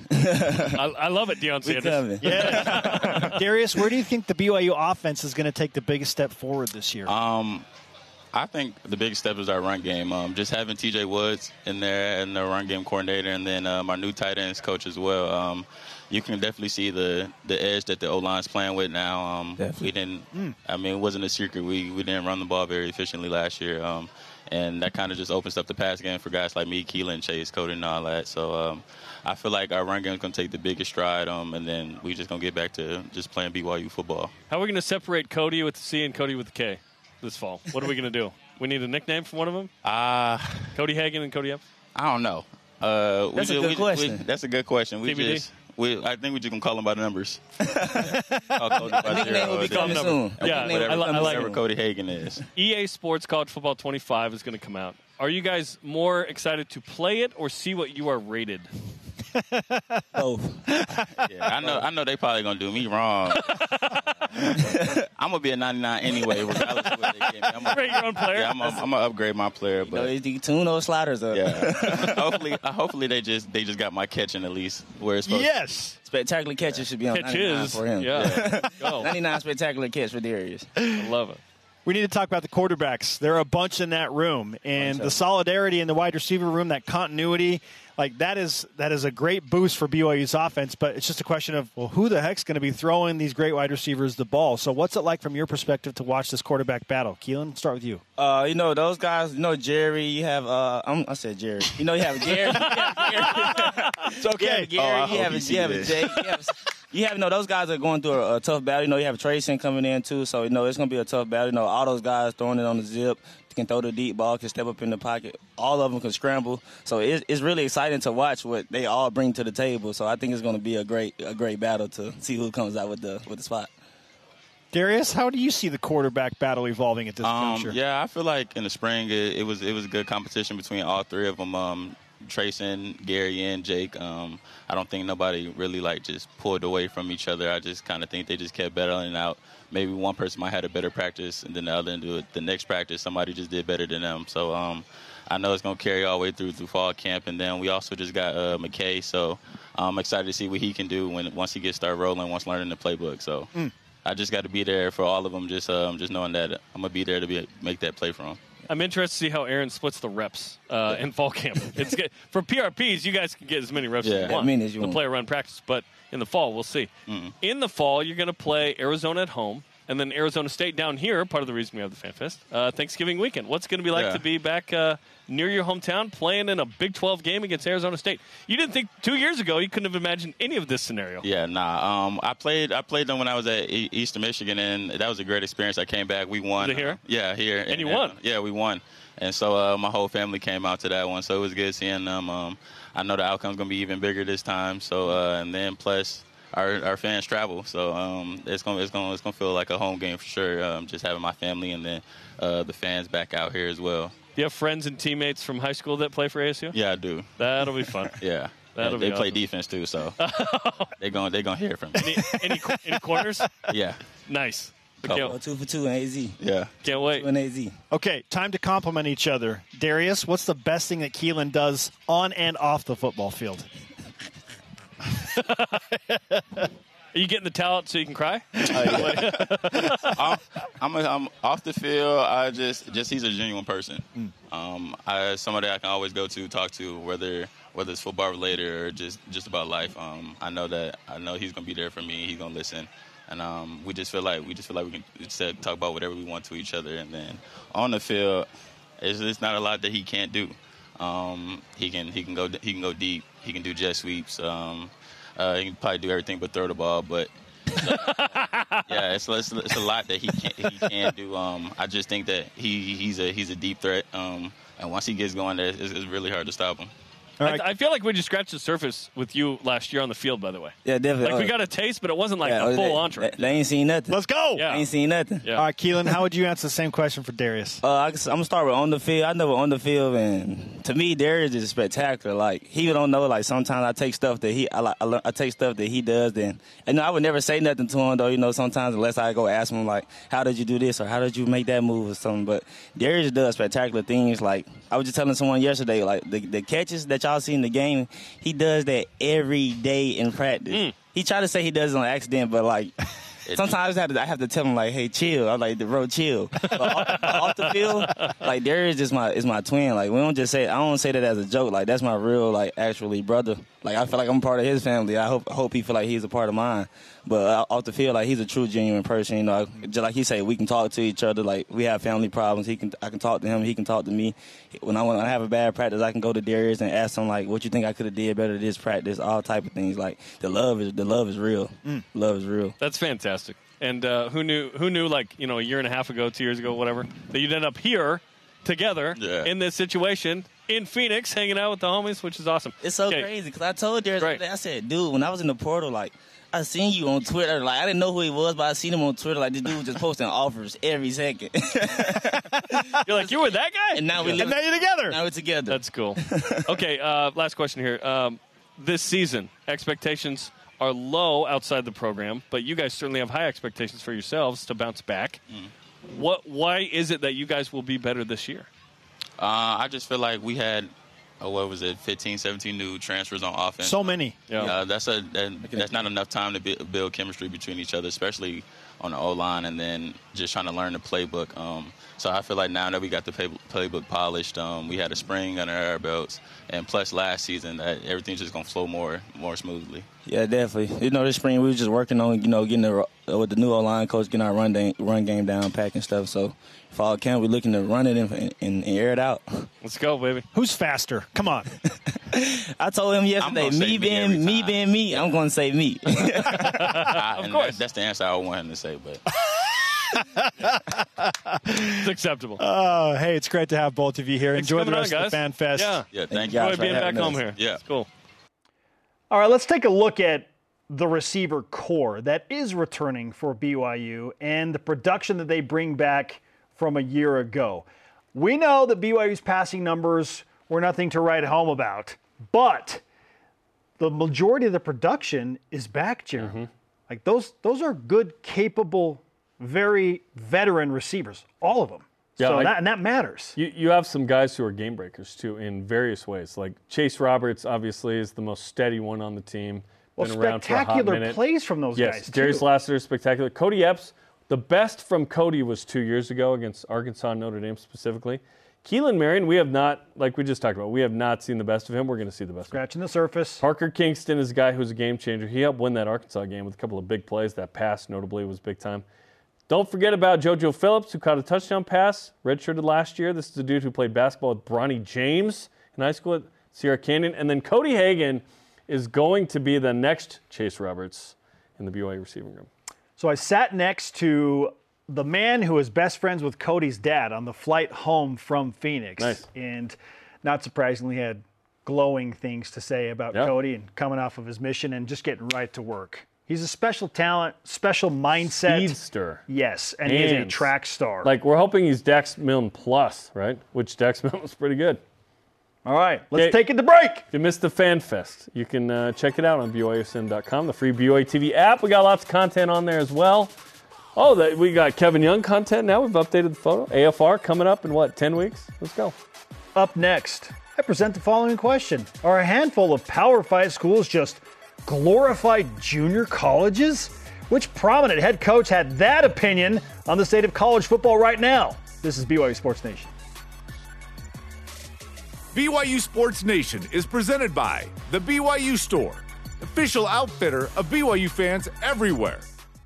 I, I love it, Deion Sanders. We coming. Yeah. Darius, where do you think the B Y U offense is going to take the biggest step forward this year? Um, I think the biggest step is our run game. Um, just having T J Woods in there and the run game coordinator, and then um, our new tight ends coach as well. Um, you can definitely see the, the edge that the O-line's playing with now. Um, we didn't. Mm. I mean, it wasn't a secret. We we didn't run the ball very efficiently last year. Um, And that kind of just opens up the pass game for guys like me, Keelan, Chase, Cody, and all that. So um, I feel like our run game is going to take the biggest stride, um, and then we just going to get back to just playing B Y U football. How are we going to separate Cody with the C and Cody with the K this fall? What are we going to do? We need a nickname for one of them? Uh, Cody Hagan and Cody Epps? I don't know. Uh, that's we a just, good we, question. We, that's a good question. We T B D? just, we, I think we just going to call them by the numbers. The nickname will be coming soon. Yeah, whatever, I, li- I like whatever it. Cody Hagan is. E A Sports College Football twenty-five is going to come out. Are you guys more excited to play it or see what you are rated? Both. Yeah, I know. I know they probably gonna do me wrong. I'm gonna be a ninety-nine anyway, regardless of what they give me. I'm gonna Rate your own player. Yeah, I'm gonna, I'm gonna upgrade my player, You know, but you tune those sliders up. yeah. hopefully, uh, hopefully they just they just got my catching at least where it's supposed. Yes. Spectacular catches should be on ninety-nine Catches. for him. Yeah. Go. ninety-nine spectacular catch for Darius. I love it. We need to talk about the quarterbacks. There are a bunch in that room, and the solidarity in the wide receiver room, that continuity, like that is that is a great boost for B Y U's offense. But it's just a question of, well, who the heck's going to be throwing these great wide receivers the ball? So what's it like from your perspective to watch this quarterback battle? Keelan, start with you. Uh, you know those guys. You know Jerry. You have uh, I'm, I said Jerry. You know you have Gary. You have Gary. It's okay. You have Gary. Oh, I you have, hope you you have see Jake. You have, you have, you know, those guys are going through a, a tough battle. You know, you have Trayson coming in too, so you know it's going to be a tough battle. You know, all those guys throwing it on the zip, can throw the deep ball, can step up in the pocket. All of them can scramble. So it's, it's really exciting to watch what they all bring to the table. So I think it's going to be a great a great battle to see who comes out with the with the spot. Darius, how do you see the quarterback battle evolving at this Um, juncture? yeah, I feel like in the spring it, it was it was a good competition between all three of them. Um, Trayson, Gary, and Jake. Um, I don't think nobody really like just pulled away from each other. I just kind of think they just kept battling out. Maybe one person might have a better practice, and then the other, and do it the next practice, somebody just did better than them. So um, I know it's gonna carry all the way through through fall camp, and then we also just got uh, McKay. So I'm excited to see what he can do when once he gets started rolling, once learning the playbook. So mm. I just got to be there for all of them, just um, just knowing that I'm going to be there to be, make that play for him. I'm interested to see how Aaron splits the reps uh, in fall camp. It's good. For P R Ps, you guys can get as many reps yeah. as you want. I mean, as you the want. play run practice, but in the fall, we'll see. Mm-mm. In the fall, you're going to play Arizona at home, and then Arizona State down here. Part of the reason we have the Fan Fest, uh, Thanksgiving weekend. What's it going to be like yeah. to be back uh, near your hometown, playing in a Big twelve game against Arizona State? You didn't think two years ago you couldn't have imagined any of this scenario. Yeah, nah. Um, I played. I played them when I was at e- Eastern Michigan, and that was a great experience. I came back. We won. Was it here? Uh, yeah, here. And, and you won. And, yeah, we won. And so uh, my whole family came out to that one, so it was good seeing them. Um, I know the outcome's going to be even bigger this time. So uh, and then plus our our fans travel, so um, it's going it's going it's going to feel like a home game for sure. Um, just having my family and then uh, the fans back out here as well. Do you have friends and teammates from high school that play for A S U? Yeah, I do. That'll be fun. Yeah. That'll they be play awesome. defense too, so they're going they're going to hear from me. Any, any, any corners? Yeah. Nice. Couple. Oh, two for two in A Z. Yeah. Can't wait. Two in A Z. Okay, time to compliment each other. Darius, what's the best thing that Keelan does on and off the football field? Are you getting the towel out so you can cry? I'm, I'm, a, I'm off the field. I just, just he's a genuine person. Mm. Um, I somebody I can always go to, talk to, whether whether it's football related or just, just about life. Um, I know that I know he's gonna be there for me. He's gonna listen, and um, we just feel like we just feel like we can just talk about whatever we want to each other. And then on the field, it's, it's not a lot that he can't do. Um, he can he can go he can go deep. He can do jet sweeps. Um, Uh, he can probably do everything but throw the ball, but yeah, it's, it's it's a lot that he can't he can do. Um, I just think that he he's a he's a deep threat, um, and once he gets going, there, it's, it's really hard to stop him. Right. I, I feel like we just scratched the surface with you last year on the field, by the way. Yeah, definitely. Like, we Oh, got a taste, but it wasn't like yeah, a oh, full they, entree. They, they ain't seen nothing. Let's go. Yeah. They ain't seen nothing. Yeah. All right, Keelan, how would you answer the same question for Darius? Uh, I guess I'm gonna start with on the field. I know on the field, and to me, Darius is spectacular. Like he don't know. Like sometimes I take stuff that he, I, like, I, learn, I take stuff that he does. Then, and I would never say nothing to him though. You know, sometimes unless I go ask him like, how did you do this or how did you make that move or something. But Darius does spectacular things. Like I was just telling someone yesterday, like the, the catches that y'all see in the game, he does that every day in practice. Mm. He tried to say he does it on accident, but like. Sometimes I have, to, I have to tell him like, "Hey, chill." I'm like, "Bro, chill." But off, off the field, like Darius is my is my twin. Like we don't just say I don't say that as a joke. Like that's my real like actually brother. Like I feel like I'm part of his family. I hope I hope he feel like he's a part of mine. But uh, off the field, like he's a true genuine person. You know, just like he say, we can talk to each other. Like we have family problems. He can I can talk to him. He can talk to me. When I when I have a bad practice, I can go to Darius and ask him like, "What you think I could have did better this practice?" All type of things. Like the love is the love is real. Mm. Love is real. That's fantastic. And uh, who knew? Who knew? Like you know, a year and a half ago, two years ago, whatever, that you'd end up here together Yeah. in this situation in Phoenix, hanging out with the homies, which is awesome. It's so Okay. crazy because I told Darius, Right. I said, dude, when I was in the portal, like, I seen you on Twitter. Like, I didn't know who he was, but I seen him on Twitter. Like, this dude was just posting offers every second. You're like, you were that guy? and now we live. And now you're together. Now we're together. That's cool. Okay, uh, last question here. Um, this season, expectations are low outside the program, but you guys certainly have high expectations for yourselves to bounce back. Mm. What? Why is it that you guys will be better this year? Uh, I just feel like we had, uh, what was it, fifteen, seventeen new transfers on offense. So many. Yeah. Uh, that's a that, that's not enough time to bu- build chemistry between each other, especially on the O-line, and then just trying to learn the playbook. Um, so I feel like now that we got the play- playbook polished, um, we had a spring under our belts, and plus last season, that everything's just gonna flow more more smoothly. Yeah, definitely. You know, this spring we were just working on, you know, getting the, uh, with the new O-line coach, getting our run, da- run game down, packing stuff. So fall camp, we're looking to run it and, and, and air it out. Let's go, baby. Who's faster? Come on. I told him yesterday, gonna say me me being every me time. being me, I'm going to say me. I, Of course. That, that's the answer I want him to say, but It's acceptable. Oh, hey, it's great to have both of you here. Thanks Enjoy for the coming rest on, of guys. the Fan Fest. Yeah. yeah, Thank thank you, you. guys. Enjoy being for back having home us. here. Yeah. It's cool. All right, let's take a look at the receiver core that is returning for B Y U and the production that they bring back from a year ago. We know that B Y U's passing numbers were nothing to write home about, but the majority of the production is back, Jeremy. Mm-hmm. Like those, those are good, capable, very veteran receivers, all of them. So like, that, and that matters. You, you have some guys who are game breakers, too, in various ways. Like Chase Roberts, obviously, is the most steady one on the team. Well, Been around for a hot spectacular minute. plays from those yes, guys, too. Darius Lassiter, spectacular. Cody Epps, the best from Cody was two years ago against Arkansas and Notre Dame specifically. Keelan Marion, we have not, like we just talked about, we have not seen the best of him. We're going to see the best Scratching the surface. Parker Kingston is a guy who's a game changer. He helped win that Arkansas game with a couple of big plays. That pass, notably, was big time. Don't forget about JoJo Phillips, who caught a touchdown pass, redshirted last year. This is the dude who played basketball with Bronny James in high school at Sierra Canyon. And then Cody Hagan is going to be the next Chase Roberts in the B Y U receiving room. So I sat next to the man who was best friends with Cody's dad on the flight home from Phoenix. Nice. And not surprisingly had glowing things to say about Yep. Cody and coming off of his mission and just getting right to work. He's a special talent, special mindset. Speedster. Yes, and he is a Hands. track star. Like, we're hoping he's Dax Milne plus, right? Which Dax Milne was pretty good. All right, let's Okay. take it to break. If you missed the Fan Fest, you can uh, check it out on B Y U S N dot com, the free B Y U T V app. We got lots of content on there as well. Oh, that we got Kevin Young content now. We've updated the photo. A F R coming up in, what, ten weeks? Let's go. Up next, I present the following question. Are a handful of Power five schools just glorified junior colleges? Which prominent head coach had that opinion on the state of college football right now? This is B Y U Sports Nation. B Y U Sports Nation is presented by The B Y U Store, official outfitter of B Y U fans everywhere.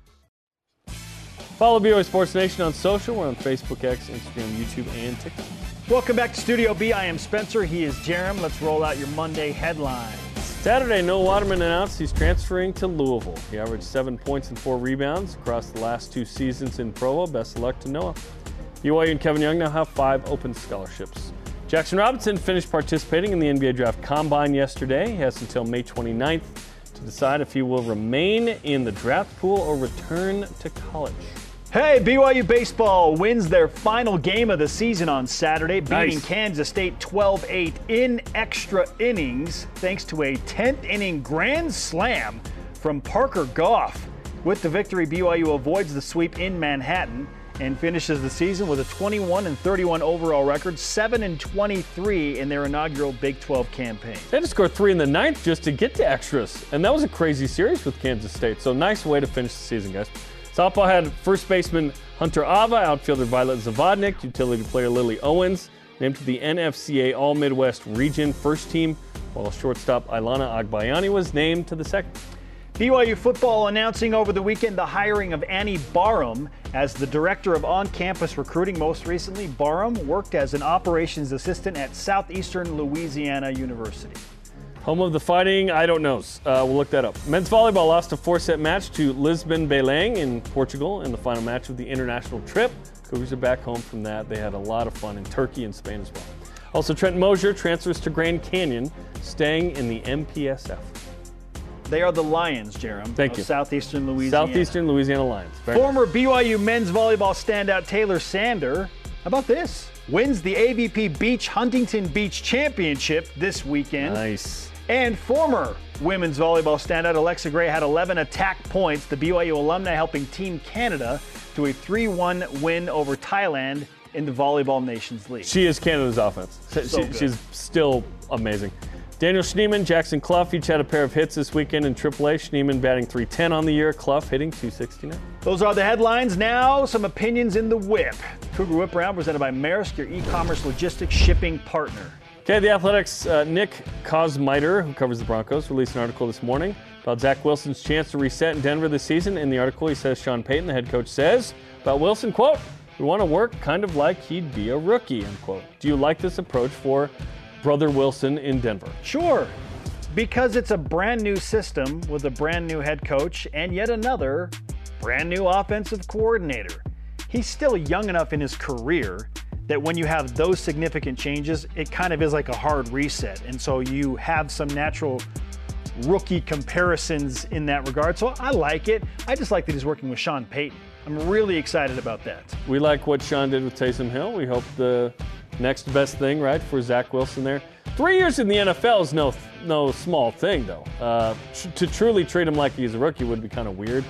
Follow B Y U Sports Nation on social. We're on Facebook, X, Instagram, YouTube, and TikTok. Welcome back to Studio B. I am Spencer. He is Jerem. Let's roll out your Monday headlines. Saturday, Noah Waterman announced he's transferring to Louisville. He averaged seven points and four rebounds across the last two seasons in Provo. Best of luck to Noah. B Y U and Kevin Young now have five open scholarships. Jackson Robinson finished participating in the N B A Draft Combine yesterday. He has until May twenty-ninth to decide if he will remain in the draft pool or return to college. Hey, B Y U baseball wins their final game of the season on Saturday, beating Nice. Kansas State twelve eight in extra innings thanks to a tenth inning grand slam from Parker Goff. With the victory, B Y U avoids the sweep in Manhattan and finishes the season with a twenty-one and thirty-one overall record, seven and twenty-three in their inaugural Big twelve campaign. They had to score three in the ninth just to get to extras, and that was a crazy series with Kansas State. So nice way to finish the season, guys. Softball had first baseman Hunter Ava, outfielder Violet Zavodnik, utility player Lily Owens, named to the N F C A All-Midwest Region First Team, while shortstop Ilana Agbayani was named to the second. B Y U football announcing over the weekend the hiring of Annie Barham as the director of on-campus recruiting. Most recently, Barham worked as an operations assistant at Southeastern Louisiana University. Home of the Fighting, I don't know. Uh, we'll look that up. Men's volleyball lost a four-set match to Lisbon Belém in Portugal in the final match of the international trip. Cougars are back home from that. They had a lot of fun in Turkey and Spain as well. Also, Trent Mosier transfers to Grand Canyon, staying in the M P S F. They are the Lions, Jerem. Thank of you. Southeastern Louisiana. Southeastern Louisiana Lions. Very Former B Y U men's volleyball standout Taylor Sander, how about this? Wins the A V P Beach Huntington Beach Championship this weekend. Nice. And former women's volleyball standout Alexa Gray had eleven attack points. The B Y U alumni helping Team Canada to a three one win over Thailand in the Volleyball Nations League. She is Canada's offense. So she, good. she's still amazing. Daniel Schneemann, Jackson Clough each had a pair of hits this weekend in triple A. Schneemann batting three ten on the year, Clough hitting two sixty-nine. Those are the headlines. Now, some opinions in the whip. Cougar Whip Round presented by Maersk, your e-commerce logistics shipping partner. Okay, the Athletics' uh, Nick Kosmiter, who covers the Broncos, released an article this morning about Zach Wilson's chance to reset in Denver this season. In the article, he says Sean Payton, the head coach, says about Wilson, quote, "We want to work kind of like he'd be a rookie," unquote. Do you like this approach for brother Wilson in Denver? Sure, because it's a brand new system with a brand new head coach and yet another brand new offensive coordinator. He's still young enough in his career that when you have those significant changes, it kind of is like a hard reset. And so you have some natural rookie comparisons in that regard. So I like it. I just like that he's working with Sean Payton. I'm really excited about that. We like what Sean did with Taysom Hill. We hope the next best thing, right, for Zach Wilson there. Three years in the N F L is no no small thing, though. Uh, tr- to truly treat him like he's a rookie would be kind of weird.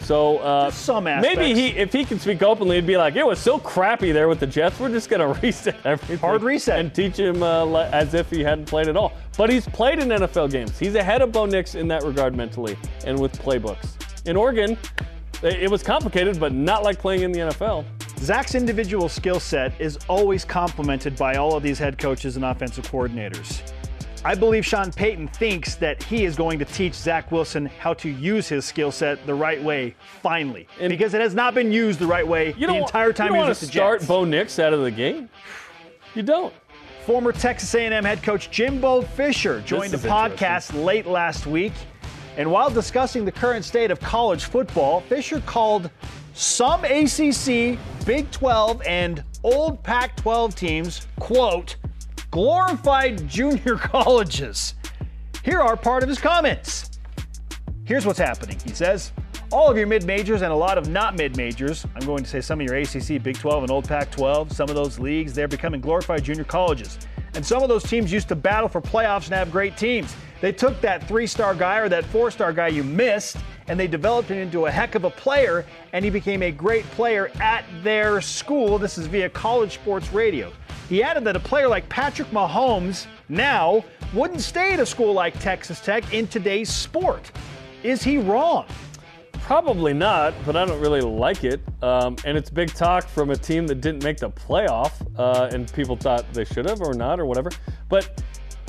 So uh, some maybe he, if he can speak openly, he'd be like, "It was so crappy there with the Jets. We're just gonna reset everything, hard reset, and teach him uh, as if he hadn't played at all." But he's played in N F L games. He's ahead of Bo Nix in that regard mentally and with playbooks. In Oregon, it was complicated, but not like playing in the N F L. Zach's individual skill set is always complemented by all of these head coaches and offensive coordinators. I believe Sean Payton thinks that he is going to teach Zach Wilson how to use his skill set the right way, finally. And because it has not been used the right way the entire time he was with the Jets. You don't want to start Bo Nix out of the game. You don't. Former Texas A and M head coach Jimbo Fisher joined the podcast late last week. And while discussing the current state of college football, Fisher called some A C C, Big twelve, and old Pac twelve teams, quote, glorified junior colleges. Here are part of his comments. Here's what's happening, he says. All of your mid-majors and a lot of not mid-majors, I'm going to say some of your A C C, Big twelve, and old Pac twelve, some of those leagues, they're becoming glorified junior colleges. And some of those teams used to battle for playoffs and have great teams. They took that three-star guy or that four-star guy you missed, and they developed him into a heck of a player, and he became a great player at their school. This is via College Sports Radio. He added that a player like Patrick Mahomes now wouldn't stay at a school like Texas Tech in today's sport. Is he wrong? Probably not, but I don't really like it. Um, and it's big talk from a team that didn't make the playoff, uh, and people thought they should have or not or whatever. But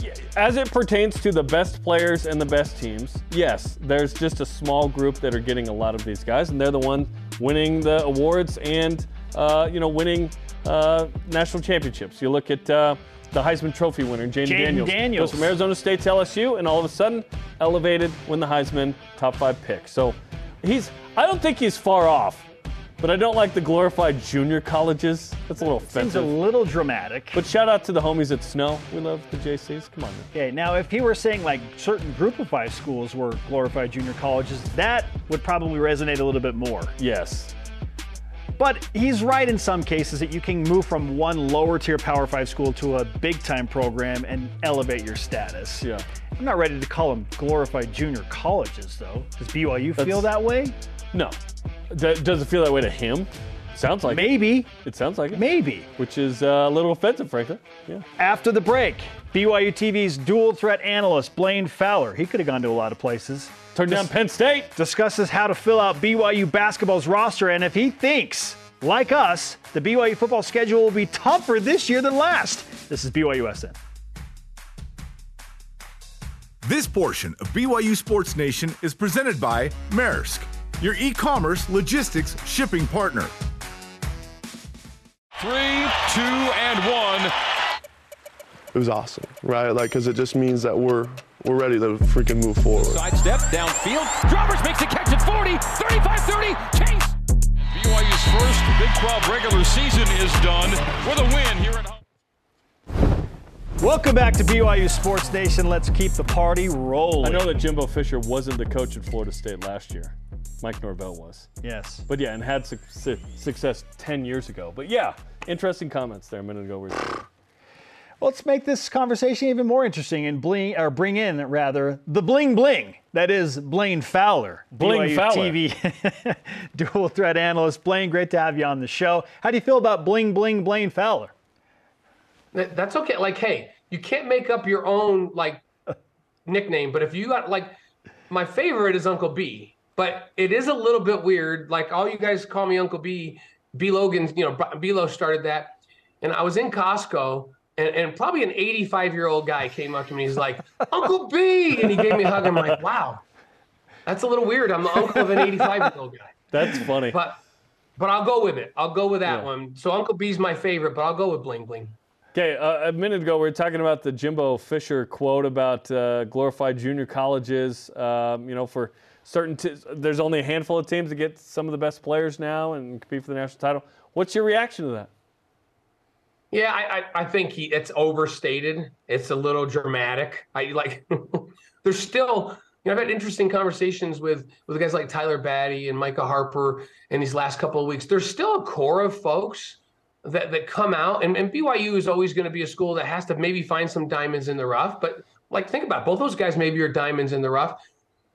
as it pertains to the best players and the best teams, yes, there's just a small group that are getting a lot of these guys, and they're the ones winning the awards and uh, you know winning uh, national championships. You look at uh, the Heisman Trophy winner, Jaden Daniels. Daniels. Goes from Arizona State to L S U, and all of a sudden elevated, win the Heisman, top five pick. So he's, I don't think he's far off, but I don't like the glorified junior colleges. That's a little offensive. Seems a little dramatic. But shout out to the homies at Snow. We love the J Cs. Come on, man. Okay, now if he were saying like certain group of five schools were glorified junior colleges, that would probably resonate a little bit more. Yes. But he's right in some cases that you can move from one lower tier Power Five school to a big time program and elevate your status. Yeah. I'm not ready to call them glorified junior colleges, though. Does B Y U That's, feel that way? No. D- does it feel that way to him? Sounds like Maybe. it. It sounds like it. Maybe. Which is uh, a little offensive, frankly. Yeah. After the break, B Y U T V's dual threat analyst, Blaine Fowler, he could have gone to a lot of places. Turned down Penn State. Discusses how to fill out B Y U basketball's roster, and if he thinks, like us, the B Y U football schedule will be tougher this year than last. This is B Y U S N. This portion of B Y U Sports Nation is presented by Maersk, your e-commerce logistics shipping partner. Three, two, and one. It was awesome, right? Like, because it just means that we're we're ready to freaking move forward. Sidestep, downfield. Drovers makes a catch at forty, thirty-five thirty, chase. B Y U's first Big twelve regular season is done with a win here at home. Welcome back to B Y U Sports Nation. Let's keep the party rolling. I know that Jimbo Fisher wasn't the coach at Florida State last year. Mike Norvell was. Yes. But yeah, and had su- su- success ten years ago. But yeah, interesting comments there a minute ago. Let's make this conversation even more interesting and bling, or bring in, rather, the bling bling. That is Blaine Fowler. Bling B Y U Fowler. T V dual threat analyst. Blaine, great to have you on the show. How do you feel about bling bling Blaine Fowler? That, that's okay. Like, hey, you can't make up your own, like, nickname. But if you got, like, my favorite is Uncle B. But it is a little bit weird. Like, all you guys call me Uncle B. B. Logan, you know, B-Lo started that. And I was in Costco. And, and probably an eighty-five-year-old guy came up to me. He's like, Uncle B! And he gave me a hug. I'm like, wow, that's a little weird. I'm the uncle of an eighty-five-year-old guy. That's funny. But but I'll go with it. I'll go with that Yeah. one. So Uncle B's my favorite, but I'll go with Bling Bling. Okay, uh, a minute ago we were talking about the Jimbo Fisher quote about uh, glorified junior colleges. Um, you know, for certain, t- there's only a handful of teams that get some of the best players now and compete for the national title. What's your reaction to that? Yeah, I, I, I think he, it's overstated. It's a little dramatic. I like. There's still, you know, I've had interesting conversations with with guys like Tyler Batty and Micah Harper in these last couple of weeks. There's still a core of folks that that come out, and, and B Y U is always going to be a school that has to maybe find some diamonds in the rough. But like, think about it. Both those guys maybe are diamonds in the rough.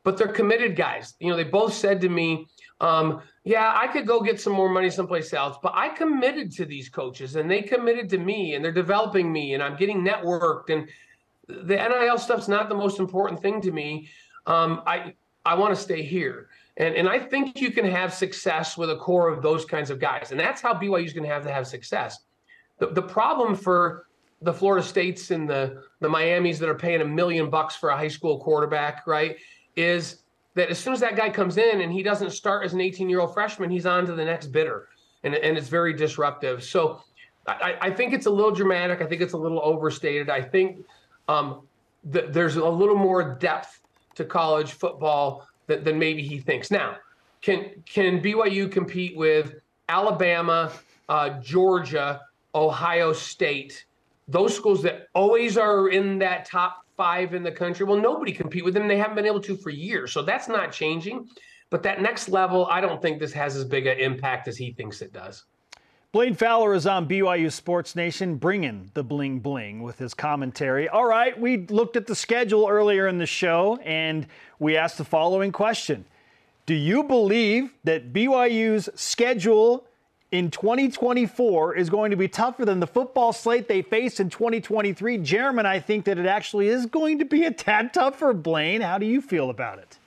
but they're committed guys. You know, they both said to me, um, yeah, I could go get some more money someplace else, but I committed to these coaches and they committed to me and they're developing me and I'm getting networked, and the N I L stuff's not the most important thing to me. Um, I, I want to stay here. And, and I think you can have success with a core of those kinds of guys. And that's how B Y U is going to have to have success. The, the problem for the Florida States and the, the Miamis that are paying a million bucks for a high school quarterback, right, is that as soon as that guy comes in and he doesn't start as an eighteen-year-old freshman, he's on to the next bidder. And, and it's very disruptive. So I, I think it's a little dramatic. I think it's a little overstated. I think um, th- there's a little more depth to college football than, than maybe he thinks. Now, can can B Y U compete with Alabama, uh, Georgia, Ohio State, those schools that always are in that top five in the country? Well, nobody compete with them. They haven't been able to for years. So that's not changing. But that next level, I don't think this has as big an impact as he thinks it does. Blaine Fowler is on B Y U Sports Nation, bringing the bling bling with his commentary. All right, we looked at the schedule earlier in the show, and we asked the following question. Do you believe that B Y U's schedule in twenty twenty-four is going to be tougher than the football slate they faced in twenty twenty-three? Jeremy, I think that it actually is going to be a tad tougher, Blaine. How do you feel about it?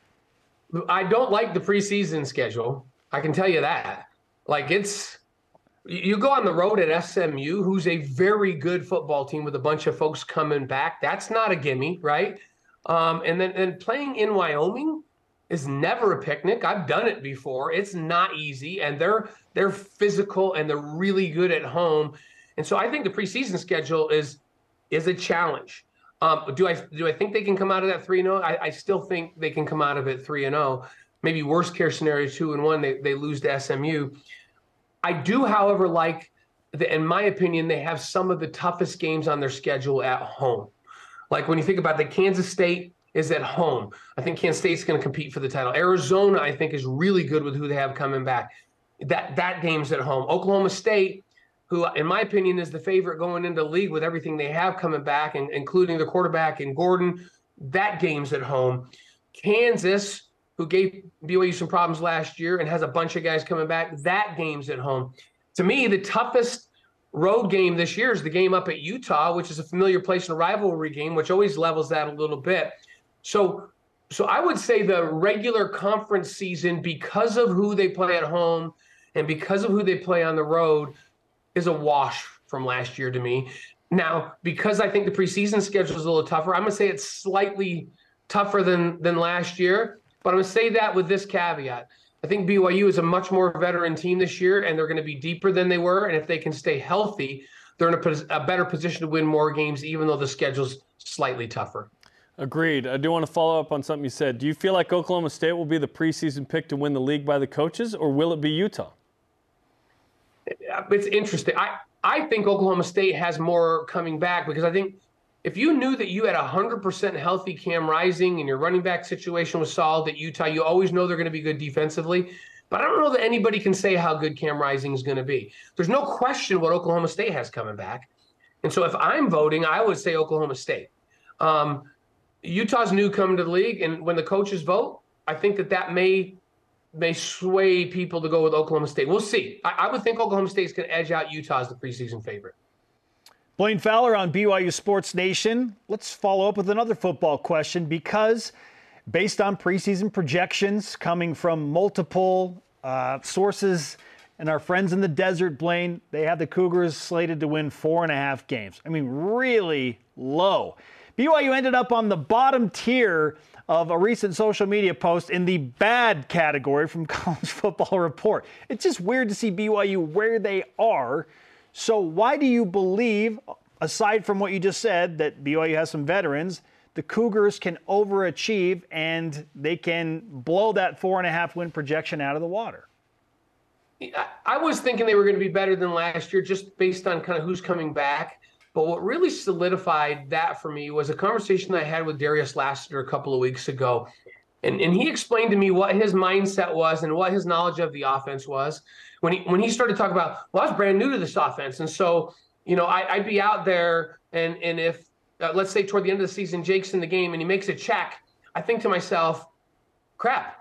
I don't like the preseason schedule. I can tell you that. Like, it's... You go on the road at S M U, who's a very good football team with a bunch of folks coming back. That's not a gimme, right? Um, and then and playing in Wyoming is never a picnic. I've done it before. It's not easy, and they're they're physical and they're really good at home. And so I think the preseason schedule is is a challenge. Um, do I do I think they can come out of that three and zero? I, I still think they can come out of it three and zero. Maybe worst case scenario two and one. They they lose to S M U. I do, however, like, the, in my opinion, they have some of the toughest games on their schedule at home. Like when you think about it, Kansas State is at home. I think Kansas State's going to compete for the title. Arizona, I think, is really good with who they have coming back. That that game's at home. Oklahoma State, who, in my opinion, is the favorite going into the league with everything they have coming back, and including the quarterback in Gordon, that game's at home. Kansas, who gave B Y U some problems last year and has a bunch of guys coming back, that game's at home. To me, the toughest road game this year is the game up at Utah, which is a familiar place in a rivalry game, which always levels that a little bit. So, so I would say the regular conference season, because of who they play at home and because of who they play on the road, is a wash from last year to me. Now, because I think the preseason schedule is a little tougher, I'm going to say it's slightly tougher than than last year. But I'm going to say that with this caveat. I think B Y U is a much more veteran team this year, and they're going to be deeper than they were. And if they can stay healthy, they're in a, pos- a better position to win more games, even though the schedule's slightly tougher. Agreed. I do want to follow up on something you said. Do you feel like Oklahoma State will be the preseason pick to win the league by the coaches, or will it be Utah? It's interesting. I, I think Oklahoma State has more coming back, because I think if you knew that you had a one hundred percent healthy Cam Rising and your running back situation was solid at Utah, you always know they're going to be good defensively. But I don't know that anybody can say how good Cam Rising is going to be. There's no question what Oklahoma State has coming back. And so if I'm voting, I would say Oklahoma State. Um, Utah's new coming to the league, and when the coaches vote, I think that that may may sway people to go with Oklahoma State. We'll see. I, I would think Oklahoma State's going to edge out Utah as the preseason favorite. Blaine Fowler on B Y U Sports Nation. Let's follow up with another football question, because based on preseason projections coming from multiple uh, sources and our friends in the desert, Blaine, they have the Cougars slated to win four and a half games. I mean, really low. B Y U ended up on the bottom tier of a recent social media post in the bad category from College Football Report. It's just weird to see B Y U where they are. So why do you believe, aside from what you just said, that B Y U has some veterans, the Cougars can overachieve and they can blow that four and a half win projection out of the water? I was thinking they were going to be better than last year, just based on kind of who's coming back. But what really solidified that for me was a conversation I had with Darius Lassiter a couple of weeks ago. And, and he explained to me what his mindset was and what his knowledge of the offense was. When he when he started talking about, well, I was brand new to this offense. And so, you know, I, I'd be out there, and, and if, uh, let's say toward the end of the season, Jake's in the game and he makes a check, I think to myself, crap,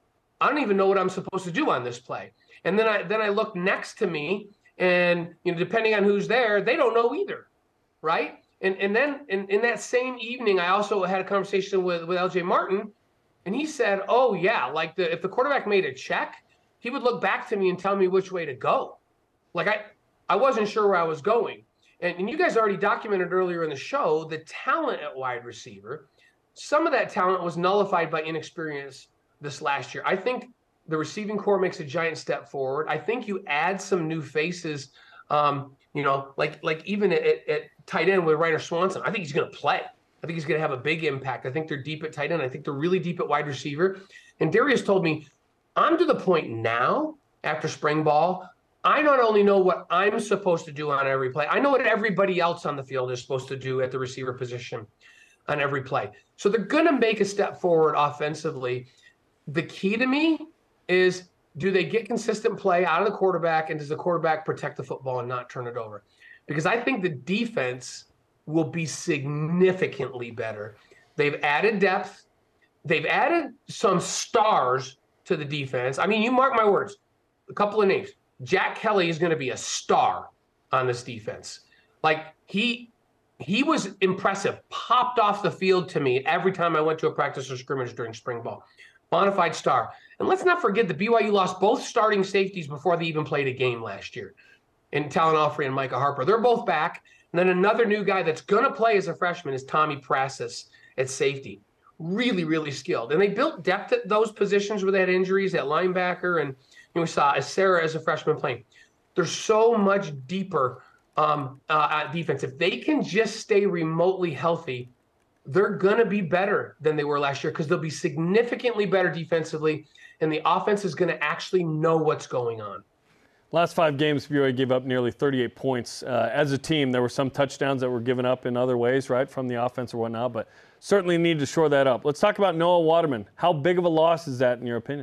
I don't even know what I'm supposed to do on this play. And then I then I look next to me, and you know, depending on who's there, they don't know either, right? And and then in, in that same evening, I also had a conversation with, with L J Martin, and he said, oh yeah, like the if the quarterback made a check, he would look back to me and tell me which way to go. Like I I wasn't sure where I was going. And, and you guys already documented earlier in the show the talent at wide receiver. Some of that talent was nullified by inexperience this last year. I think the receiving core makes a giant step forward. I think you add some new faces, um, you know, like like even at, at tight end with Ryder Swanson. I think he's going to play. I think he's going to have a big impact. I think they're deep at tight end. I think they're really deep at wide receiver. And Darius told me, I'm to the point now after spring ball, I not only know what I'm supposed to do on every play, I know what everybody else on the field is supposed to do at the receiver position on every play. So they're going to make a step forward offensively. The key to me is, do they get consistent play out of the quarterback, and does the quarterback protect the football and not turn it over? Because I think the defense will be significantly better. They've added depth. They've added some stars to the defense. I mean, you mark my words, a couple of names. Jack Kelly is going to be a star on this defense. Like, he he was impressive, popped off the field to me every time I went to a practice or scrimmage during spring ball. Bonafide star. And let's not forget that B Y U lost both starting safeties before they even played a game last year, in Talon Offrey and Micah Harper. They're both back. And then another new guy that's going to play as a freshman is Tommy Prasis at safety. Really, really skilled. And they built depth at those positions where they had injuries at linebacker, and you know, we saw Sarah as a freshman playing. They're so much deeper um, uh, at defense. If they can just stay remotely healthy, they're going to be better than they were last year, because they'll be significantly better defensively, and the offense is going to actually know what's going on. Last five games, B Y U gave up nearly thirty-eight points. Uh, as a team, there were some touchdowns that were given up in other ways, right, from the offense or whatnot, but certainly need to shore that up. Let's talk about Noah Waterman. How big of a loss is that in your opinion?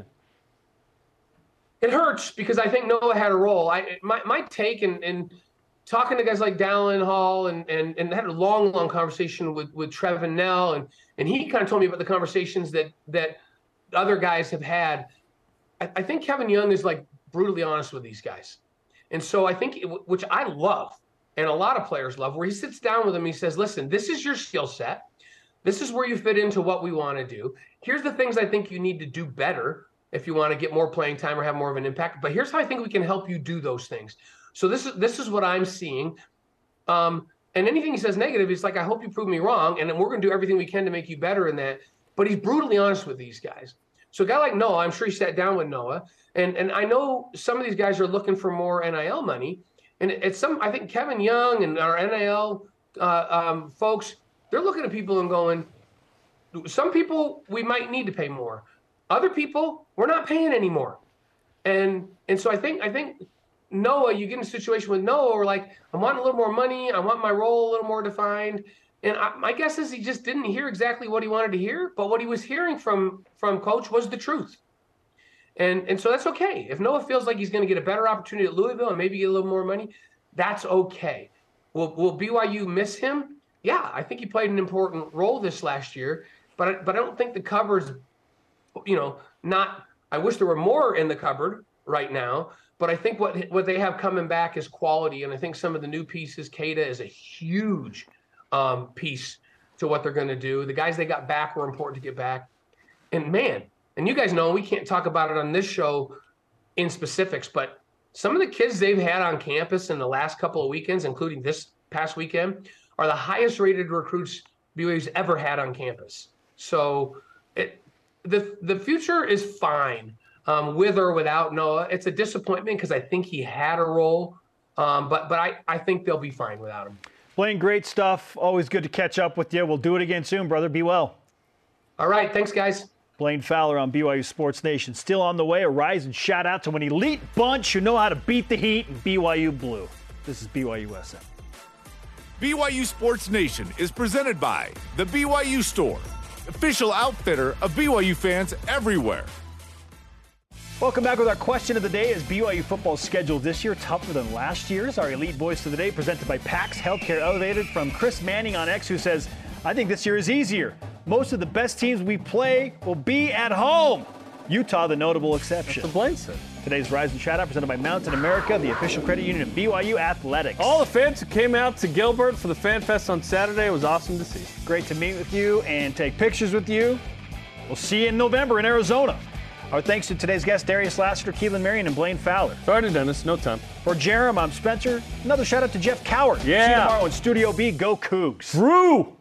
It hurts, because I think Noah had a role. I my, my take in, in talking to guys like Dallin Hall, and, and, and had a long, long conversation with, with Trevin Nell, and, and he kind of told me about the conversations that, that other guys have had. I, I think Kevin Young is like brutally honest with these guys. And so I think, it, which I love, and a lot of players love, where he sits down with them, he says, listen, this is your skill set. This is where you fit into what we want to do. Here's the things I think you need to do better if you want to get more playing time or have more of an impact. But here's how I think we can help you do those things. So this is this is what I'm seeing. Um, and anything he says negative, he's like, I hope you prove me wrong, and then we're going to do everything we can to make you better in that. But he's brutally honest with these guys. So a guy like Noah, I'm sure he sat down with Noah, and and I know some of these guys are looking for more N I L money. And it's some, I think Kevin Young and our N I L uh, um, folks, they're looking at people and going, some people we might need to pay more. Other people, we're not paying anymore. And and so I think I think Noah, you get in a situation with Noah where, like, I want a little more money, I want my role a little more defined. And I, my guess is he just didn't hear exactly what he wanted to hear, but what he was hearing from from Coach was the truth. And and so that's okay. If Noah feels like he's going to get a better opportunity at Louisville and maybe get a little more money, that's okay. Will will B Y U miss him? Yeah, I think he played an important role this last year, but I, but I don't think the cupboard's, you know, not. I wish there were more in the cupboard right now, but I think what what they have coming back is quality, and I think some of the new pieces, Keita is a huge um, piece to what they're going to do. The guys they got back were important to get back, and man, and you guys know we can't talk about it on this show in specifics, but some of the kids they've had on campus in the last couple of weekends, including this past weekend, are the highest rated recruits B Y U's ever had on campus. So it, the the future is fine um, with or without Noah. It's a disappointment because I think he had a role, um, but but I, I think they'll be fine without him. Blaine, great stuff. Always good to catch up with you. We'll do it again soon, brother. Be well. All right. Thanks, guys. Blaine Fowler on B Y U Sports Nation. Still on the way. A rise and shout out to an elite bunch who know how to beat the heat in B Y U blue. This is B Y U S N. B Y U Sports Nation is presented by The B Y U Store, official outfitter of B Y U fans everywhere. Welcome back with our question of the day. Is B Y U football's schedule this year tougher than last year's? Our elite voice of the day presented by PAX Healthcare Elevated from Chris Manning on X, who says, I think this year is easier. most of the best teams we play will be at home. Utah, the notable exception. That's what Blaine said. Today's Rise and Shout Out presented by Mountain America, the official credit union of B Y U Athletics. All the fans who came out to Gilbert for the Fan Fest on Saturday, it was awesome to see. Great to meet with you and take pictures with you. We'll see you in November in Arizona. Our thanks to today's guests, Darius Lassiter, Keelan Marion, and Blaine Fowler. Sorry, Dennis, no time. For Jerem, I'm Spencer. Another shout out to Jeff Coward. Yeah. See you tomorrow in Studio B. Go Cougs. Rue!